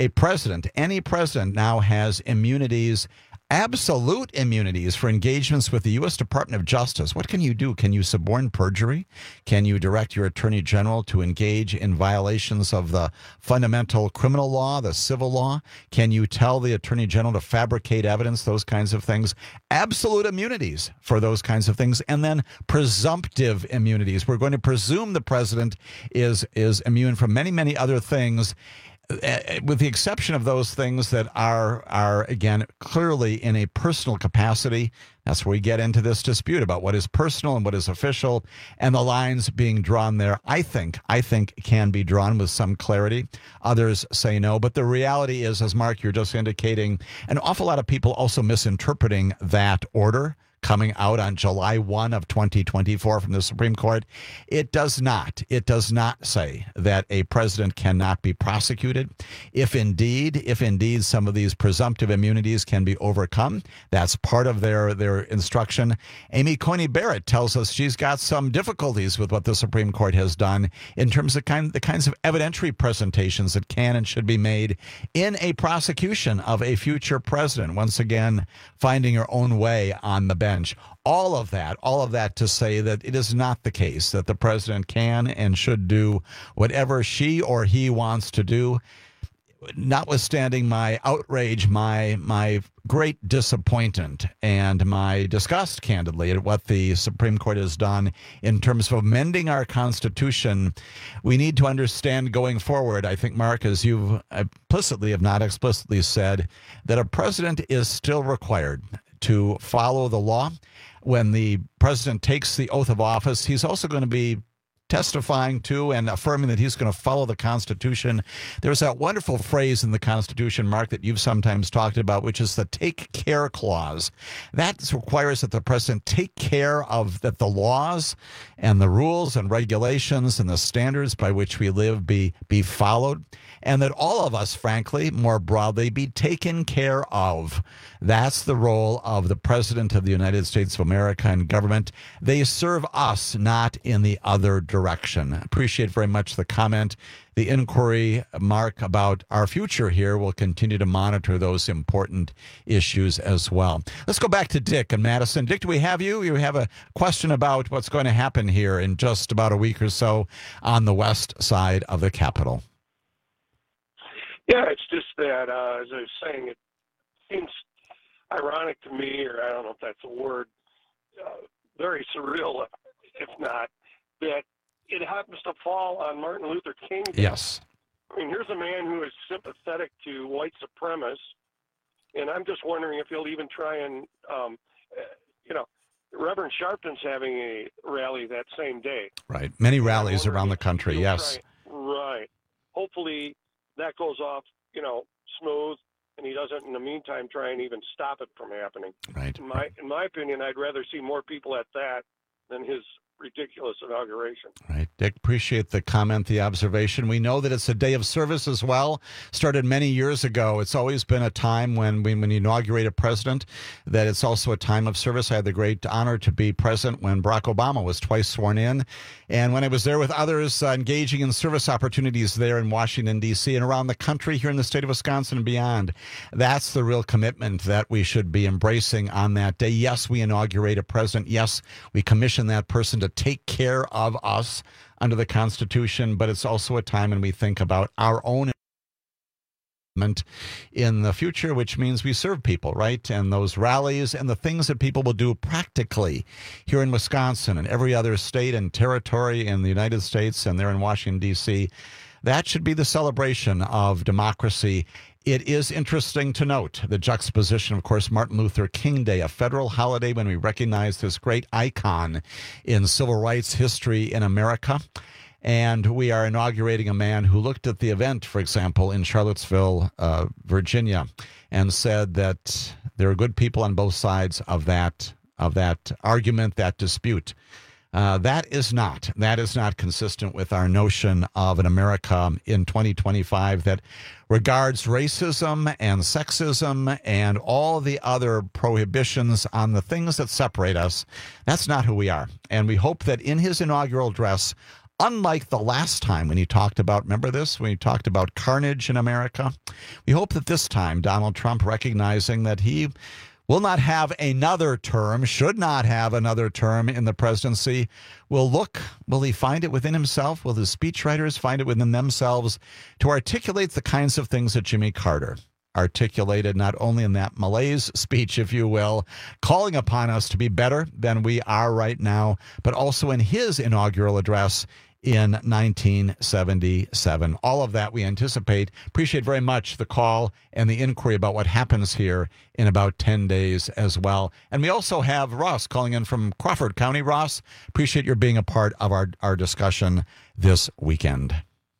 any president now has immunities, absolute immunities for engagements with the U.S. Department of Justice. What can you do? Can you suborn perjury? Can you direct your attorney general to engage in violations of the fundamental criminal law, the civil law? Can you tell the attorney general to fabricate evidence, those kinds of things? Absolute immunities for those kinds of things. And then presumptive immunities. We're going to presume the president is immune from many, many other things, with the exception of those things that are again, clearly in a personal capacity. That's where we get into this dispute about what is personal and what is official, and the lines being drawn there, I think can be drawn with some clarity. Others say no. But the reality is, as Mark, you're just indicating, an awful lot of people also misinterpreting that order coming out on July 1 of 2024 from the Supreme Court. It does not say that a president cannot be prosecuted. If indeed some of these presumptive immunities can be overcome, that's part of their instruction. Amy Coney Barrett tells us she's got some difficulties with what the Supreme Court has done in terms of the kinds of evidentiary presentations that can and should be made in a prosecution of a future president. Once again, finding her own way on the bench. All of that to say that it is not the case that the president can and should do whatever she or he wants to do. Notwithstanding my outrage, my great disappointment, and my disgust, candidly, at what the Supreme Court has done in terms of amending our Constitution, we need to understand going forward, I think, Mark, as you've implicitly, if not explicitly said, that a president is still required to follow the law. When the president takes the oath of office, he's also going to be testifying to and affirming that he's going to follow the Constitution. There's that wonderful phrase in the Constitution, Mark, that you've sometimes talked about, which is the take care clause. That requires that the president take care of that the laws and the rules and regulations and the standards by which we live be followed, and that all of us, frankly, more broadly, be taken care of. That's the role of the President of the United States of America and government. They serve us, not in the other direction. Appreciate very much the comment. The inquiry, Mark, about our future here will continue to monitor those important issues as well. Let's go back to Dick and Madison. Dick, do we have you? You have a question about what's going to happen here in just about a week or so on the west side of the Capitol. Yeah, it's just that, as I was saying, it seems ironic to me, or I don't know if that's a word, very surreal, if not, that it happens to fall on Martin Luther King Day. Yes. I mean, here's a man who is sympathetic to white supremacists, and I'm just wondering if he'll even try and, Reverend Sharpton's having a rally that same day. Right. Many rallies around the country, yes. Right. Hopefully that goes off, smooth, and he doesn't, in the meantime, try and even stop it from happening. Right. In my opinion, I'd rather see more people at that than his ridiculous inauguration. Right. Dick, appreciate the comment, the observation. We know that it's a day of service as well. Started many years ago. It's always been a time when you inaugurate a president, that it's also a time of service. I had the great honor to be present when Barack Obama was twice sworn in. And when I was there with others engaging in service opportunities there in Washington, D.C. and around the country here in the state of Wisconsin and beyond, that's the real commitment that we should be embracing on that day. Yes, we inaugurate a president. Yes, we commission that person to take care of us under the Constitution, but it's also a time when we think about our own in the future, which means we serve people, right? And those rallies and the things that people will do practically here in Wisconsin and every other state and territory in the United States and there in Washington, D.C., that should be the celebration of democracy. It is interesting to note the juxtaposition, of course, Martin Luther King Day, a federal holiday when we recognize this great icon in civil rights history in America. And we are inaugurating a man who looked at the event, for example, in Charlottesville, Virginia, and said that there are good people on both sides of that argument, that dispute. That is not consistent with our notion of an America in 2025 that regards racism and sexism and all the other prohibitions on the things that separate us. That's not who we are. And we hope that in his inaugural address, unlike the last time when he talked about, remember this, when he talked about carnage in America, we hope that this time Donald Trump, recognizing that he will not have another term, should not have another term in the presidency, will he find it within himself? Will his speechwriters find it within themselves to articulate the kinds of things that Jimmy Carter articulated, not only in that malaise speech, if you will, calling upon us to be better than we are right now, but also in his inaugural address in 1977. All of that we anticipate. Appreciate very much the call and the inquiry about what happens here in about 10 days as well. And we also have Ross calling in from Crawford County. Ross, appreciate your being a part of our discussion this weekend.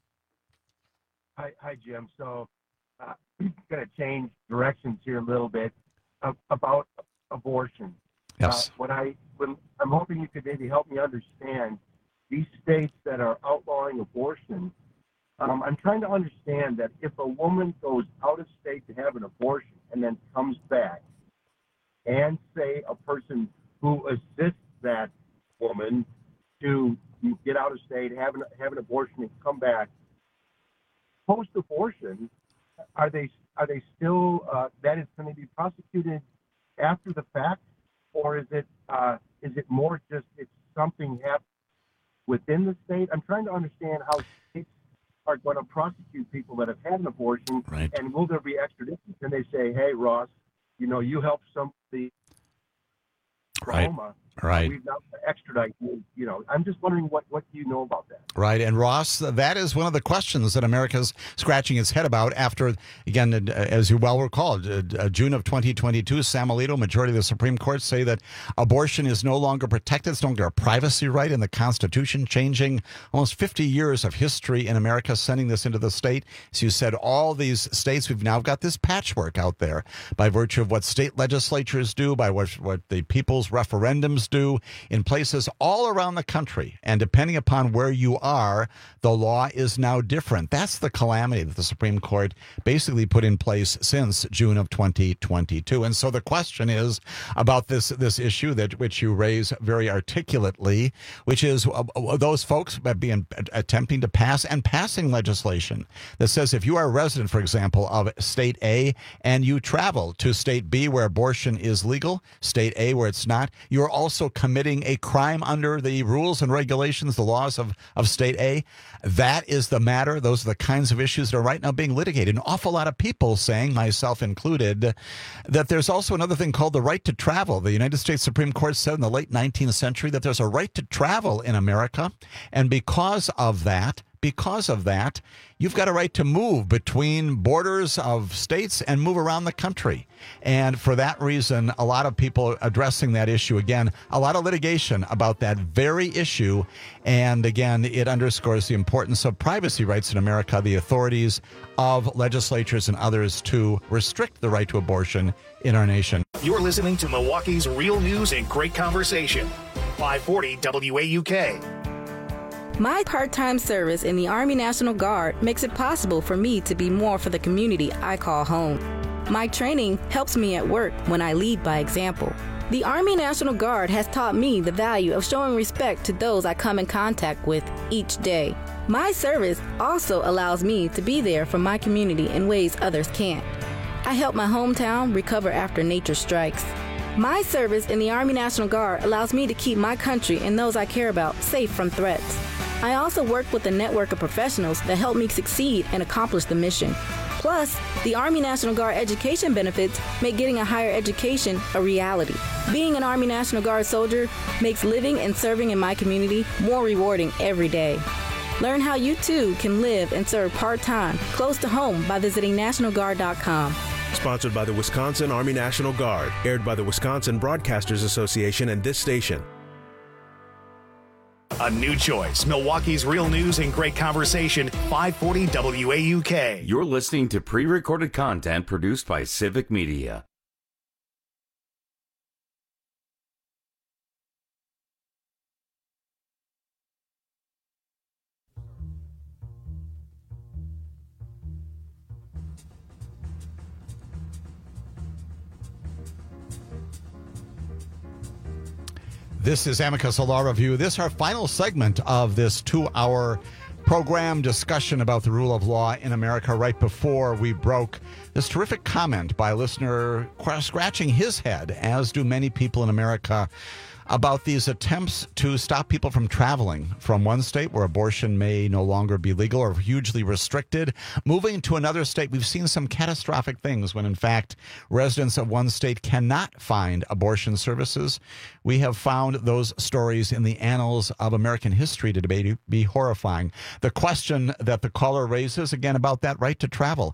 Hi, Jim. So going to change directions here a little bit about abortion. Yes. I'm hoping you could maybe help me understand these states that are outlawing abortion. I'm trying to understand that if a woman goes out of state to have an abortion and then comes back, and say a person who assists that woman to get out of state, have an abortion, and come back, post-abortion, are they still that is going to be prosecuted after the fact, or is it more just it's something happened within the state? I'm trying to understand how states are going to prosecute people that have had an abortion, right. And will there be extradition? Can they say, "Hey, Ross, you helped somebody, Oklahoma, right? We've now extradite you." I'm just wondering what do you know about that? Right. And Ross, that is one of the questions that America's scratching its head about after, again, as you well recall, June of 2022, Sam Alito, majority of the Supreme Court, say that abortion is no longer protected. It's no longer a privacy right in the Constitution, changing almost 50 years of history in America, sending this into the state. As you said, all these states, we've now got this patchwork out there by virtue of what state legislatures do, by what the people's referendums do in places all around the country. And depending upon where you are, the law is now different. That's the calamity that the Supreme Court basically put in place since June of 2022. And so the question is about this issue which you raise very articulately, which is those folks attempting to pass and passing legislation that says if you are a resident, for example, of state A and you travel to state B where abortion is legal, state A where it's not, you're also also committing a crime under the rules and regulations, the laws of State A. That is the matter. Those are the kinds of issues that are right now being litigated. An awful lot of people saying, myself included, that there's also another thing called the right to travel. The United States Supreme Court said in the late 19th century that there's a right to travel in America. And because of that, you've got a right to move between borders of states and move around the country. And for that reason, a lot of people addressing that issue. Again, a lot of litigation about that very issue. And again, it underscores the importance of privacy rights in America, the authorities of legislatures and others to restrict the right to abortion in our nation. You're listening to Milwaukee's Real News and Great Conversation. 540 WAUK. My part-time service in the Army National Guard makes it possible for me to be more for the community I call home. My training helps me at work when I lead by example. The Army National Guard has taught me the value of showing respect to those I come in contact with each day. My service also allows me to be there for my community in ways others can't. I help my hometown recover after nature strikes. My service in the Army National Guard allows me to keep my country and those I care about safe from threats. I also work with a network of professionals that help me succeed and accomplish the mission. Plus, the Army National Guard education benefits make getting a higher education a reality. Being an Army National Guard soldier makes living and serving in my community more rewarding every day. Learn how you too can live and serve part-time close to home by visiting NationalGuard.com. Sponsored by the Wisconsin Army National Guard. Aired by the Wisconsin Broadcasters Association and this station. A new choice. Milwaukee's Real News and Great Conversation. 540 WAUK. You're listening to pre-recorded content produced by Civic Media. This is Amicus Law Review. This is our final segment of this 2-hour program discussion about the rule of law in America. Right before we broke, this terrific comment by a listener scratching his head, as do many people in America, about these attempts to stop people from traveling from one state where abortion may no longer be legal or hugely restricted, moving to another state. We've seen some catastrophic things when, in fact, residents of one state cannot find abortion services. We have found those stories in the annals of American history to be horrifying. The question that the caller raises, again, about that right to travel.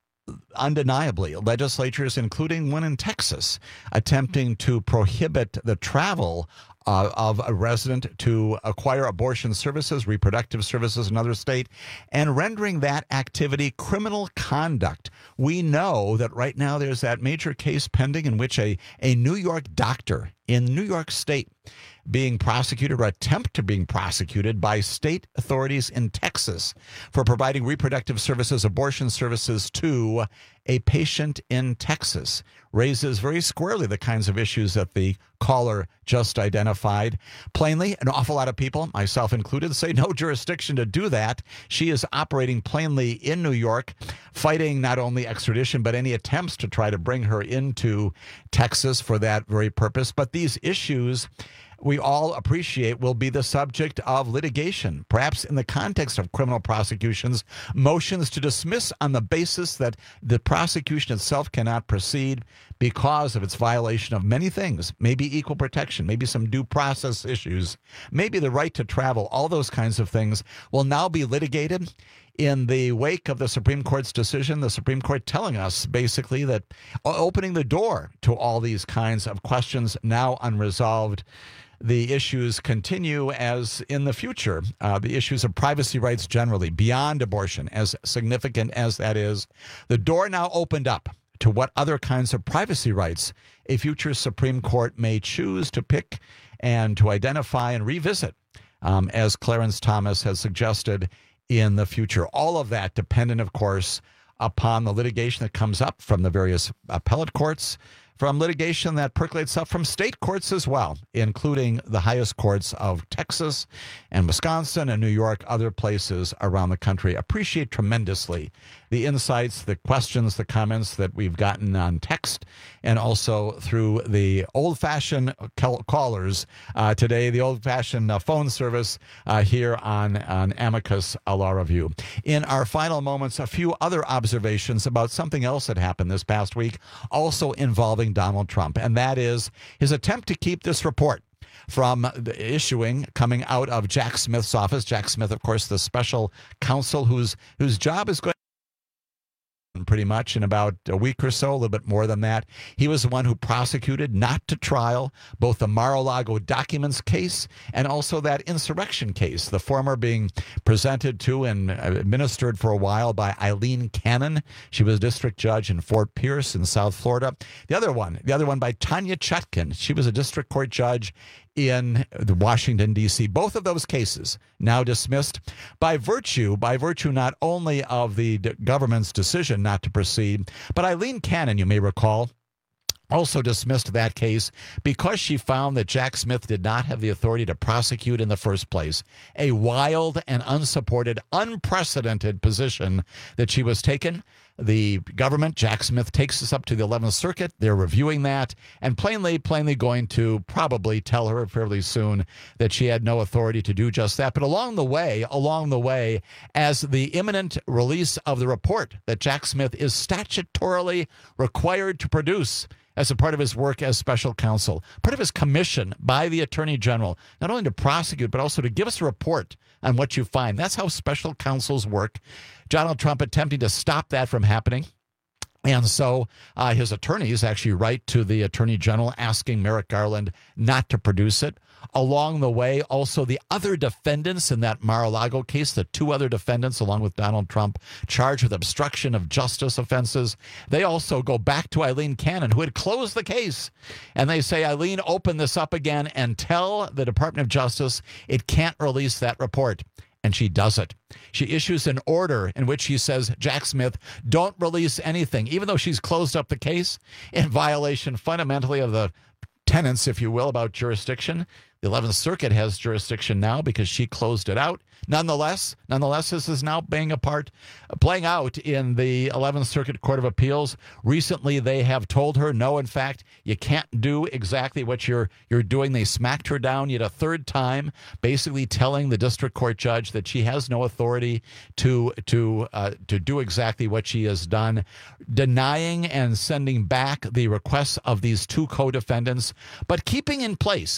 Undeniably, legislatures, including one in Texas, attempting to prohibit the travel of a resident to acquire abortion services, reproductive services in another state, and rendering that activity criminal conduct. We know that right now there's that major case pending in which a New York doctor in New York State being prosecuted or attempt to being prosecuted by state authorities in Texas for providing reproductive services, abortion services to a patient in Texas, raises very squarely the kinds of issues that the caller just identified. Plainly, an awful lot of people, myself included, say no jurisdiction to do that. She is operating plainly in New York, fighting not only extradition, but any attempts to try to bring her into Texas for that very purpose. But these issues, we all appreciate, will be the subject of litigation, perhaps in the context of criminal prosecutions, motions to dismiss on the basis that the prosecution itself cannot proceed because of its violation of many things, maybe equal protection, maybe some due process issues, maybe the right to travel, all those kinds of things will now be litigated in the wake of the Supreme Court's decision, the Supreme Court telling us basically that opening the door to all these kinds of questions now unresolved. The issues continue as in the future. The issues of privacy rights generally, beyond abortion, as significant as that is, the door now opened up to what other kinds of privacy rights a future Supreme Court may choose to pick and to identify and revisit, as Clarence Thomas has suggested in the future. All of that dependent, of course, upon the litigation that comes up from the various appellate courts, from litigation that percolates up from state courts as well, including the highest courts of Texas and Wisconsin and New York, other places around the country. Appreciate tremendously the insights, the questions, the comments that we've gotten on text and also through the old-fashioned callers today, the old-fashioned phone service here on Amicus Law Review. In our final moments, a few other observations about something else that happened this past week, also involving Donald Trump, and that is his attempt to keep this report from the coming out of Jack Smith's office. Jack Smith, of course, the special counsel whose job is going pretty much in about a week or so, a little bit more than that. He was the one who prosecuted, not to trial, both the Mar-a-Lago documents case and also that insurrection case, the former being presented to and administered for a while by Eileen Cannon. She was a district judge in Fort Pierce in South Florida. The other one by Tanya Chutkan. She was a district court judge in Washington, D.C. Both of those cases now dismissed by virtue not only of the government's decision not to proceed, but Eileen Cannon, you may recall, also dismissed that case because she found that Jack Smith did not have the authority to prosecute in the first place. A wild and unsupported, unprecedented position that she was taking. The government, Jack Smith, takes us up to the 11th Circuit. They're reviewing that and plainly going to probably tell her fairly soon that she had no authority to do just that. But along the way, as the imminent release of the report that Jack Smith is statutorily required to produce as a part of his work as special counsel, part of his commission by the Attorney General, not only to prosecute, but also to give us a report on what you find. That's how special counsels work. Donald Trump attempting to stop that from happening. And so his attorneys actually write to the Attorney General asking Merrick Garland not to produce it. Along the way, also the other defendants in that Mar-a-Lago case, the two other defendants, along with Donald Trump, charged with obstruction of justice offenses, they also go back to Eileen Cannon, who had closed the case. And they say, Eileen, open this up again and tell the Department of Justice it can't release that report. And she does it. She issues an order in which she says, Jack Smith, don't release anything, even though she's closed up the case in violation fundamentally of the tenets, if you will, about jurisdiction. The 11th Circuit has jurisdiction now because she closed it out. Nonetheless, this is now playing out in the 11th Circuit Court of Appeals. Recently, they have told her, no, in fact, you can't do exactly what you're doing. They smacked her down yet a third time, basically telling the district court judge that she has no authority to do exactly what she has done, denying and sending back the requests of these two co-defendants, but keeping in place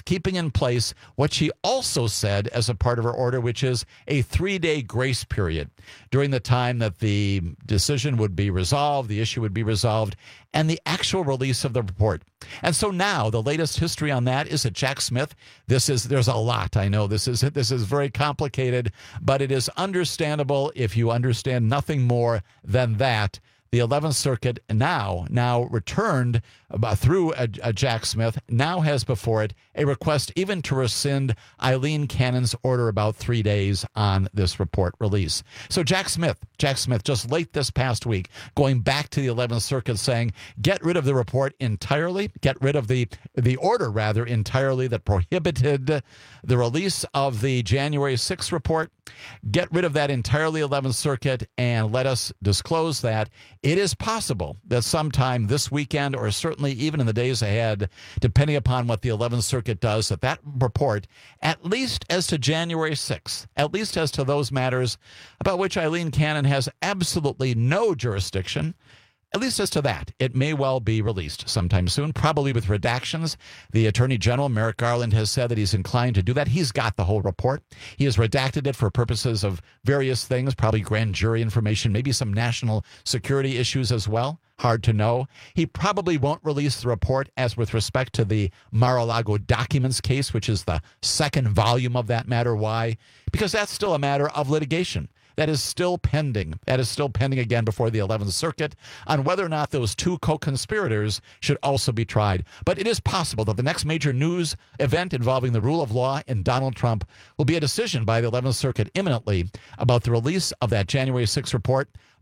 what she also said as a part of her order, which is a 3-day grace period during the time that the decision would be resolved, the issue would be resolved, and the actual release of the report. And so now the latest history on that is that Jack Smith, there's a lot. I know this is very complicated, but it is understandable if you understand nothing more than that. The 11th Circuit now returned through Jack Smith, now has before it a request even to rescind Eileen Cannon's order about 3 days on this report release. So Jack Smith just late this past week going back to the 11th Circuit saying, get rid of the report entirely, get rid of the order rather entirely that prohibited the release of the January 6th report. Get rid of that entirely, 11th Circuit, and let us disclose that. It is possible that sometime this weekend or certainly even in the days ahead, depending upon what the 11th Circuit does, that report, at least as to January 6th, at least as to those matters about which Eileen Cannon has absolutely no jurisdiction, at least as to that, it may well be released sometime soon, probably with redactions. The Attorney General, Merrick Garland, has said that he's inclined to do that. He's got the whole report. He has redacted it for purposes of various things, probably grand jury information, maybe some national security issues as well. Hard to know. He probably won't release the report as with respect to the Mar-a-Lago documents case, which is the second volume of that matter. Why? Because that's still a matter of litigation. That is still pending. That is still pending again before the 11th Circuit on whether or not those two co-conspirators should also be tried. But it is possible that the next major news event involving the rule of law and Donald Trump will be a decision by the 11th Circuit imminently about the release of that January 6th report.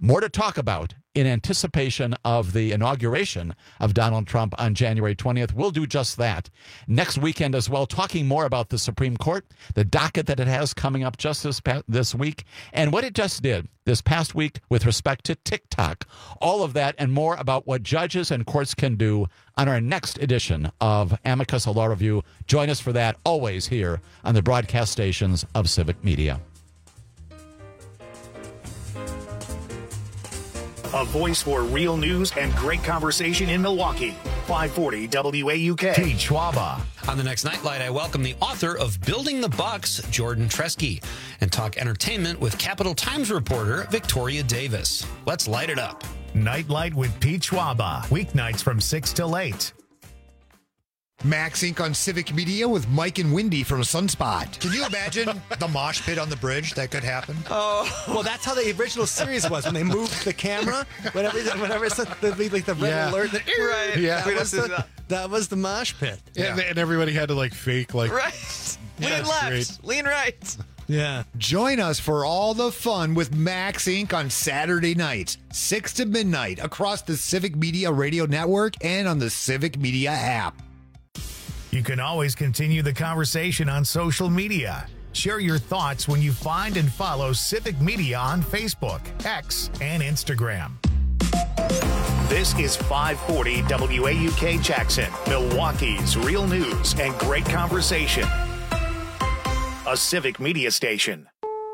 More to talk about in anticipation of the inauguration of Donald Trump on January 20th. We'll do just that next weekend as well, talking more about the Supreme Court, the docket that it has coming up just this week, and what it just did this past week with respect to TikTok. All of that and more about what judges and courts can do on our next edition of Amicus, a Law Review. Join us for that, always here on the broadcast stations of Civic Media. A voice for real news and great conversation in Milwaukee. 540 WAUK. Pete Schwaba. On the next Nightlight, I welcome the author of Building the Bucks, Jordan Tresky, and talk entertainment with Capital Times reporter Victoria Davis. Let's light it up. Nightlight with Pete Schwaba. Weeknights from 6 till 8. Max Inc. on Civic Media with Mike and Wendy from Sunspot. Can you imagine the mosh pit on the bridge that could happen? Oh, well, that's how the original series was when they moved the camera. Whenever it's like the red alert, right? Yeah, that was the mosh pit. Yeah. And everybody had to fake right. Lean left, great. lean right. Yeah. Join us for all the fun with Max Inc. on Saturday nights, 6 to midnight, across the Civic Media Radio Network and on the Civic Media app. You can always continue the conversation on social media. Share your thoughts when you find and follow Civic Media on Facebook, X, and Instagram. This is 540 WAUK Jackson, Milwaukee's real news and great conversation. A Civic Media station.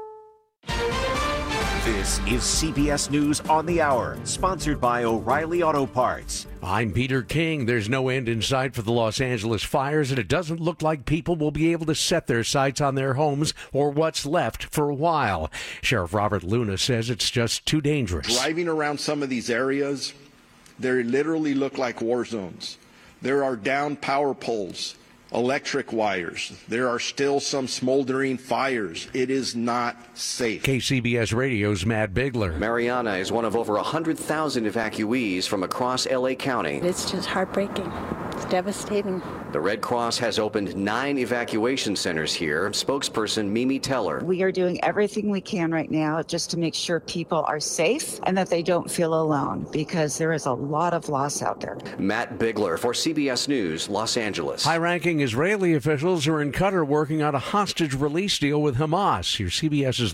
This is CBS News on the Hour, sponsored by O'Reilly Auto Parts. I'm Peter King. There's no end in sight for the Los Angeles fires, and it doesn't look like people will be able to set their sights on their homes or what's left for a while. Sheriff Robert Luna says it's just too dangerous. Driving around some of these areas, they literally look like war zones. There are down power poles, electric wires. There are still some smoldering fires. It is not safe. KCBS Radio's Matt Bigler. Mariana is one of over 100,000 evacuees from across L.A. County. It's just heartbreaking. It's devastating. The Red Cross has opened 9 evacuation centers here. Spokesperson Mimi Teller. We are doing everything we can right now just to make sure people are safe and that they don't feel alone, because there is a lot of loss out there. Matt Bigler for CBS News, Los Angeles. High-ranking Israeli officials are in Qatar working on a hostage release deal with Hamas. Here's CBS's